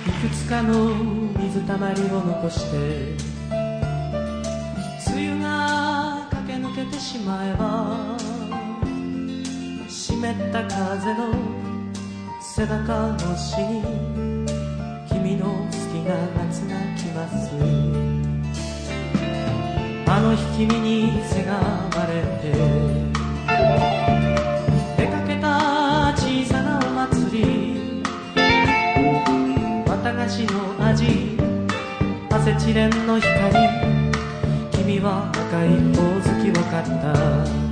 くつかの水たまりを残して梅雨が駆け抜けてしまえば湿った風の背中越しに君の好きな夏が来ます。あの日君にせがまれて出かけた小さなお祭り、綿菓子の味、アセチレンの光、君は赤いほおずきを買った。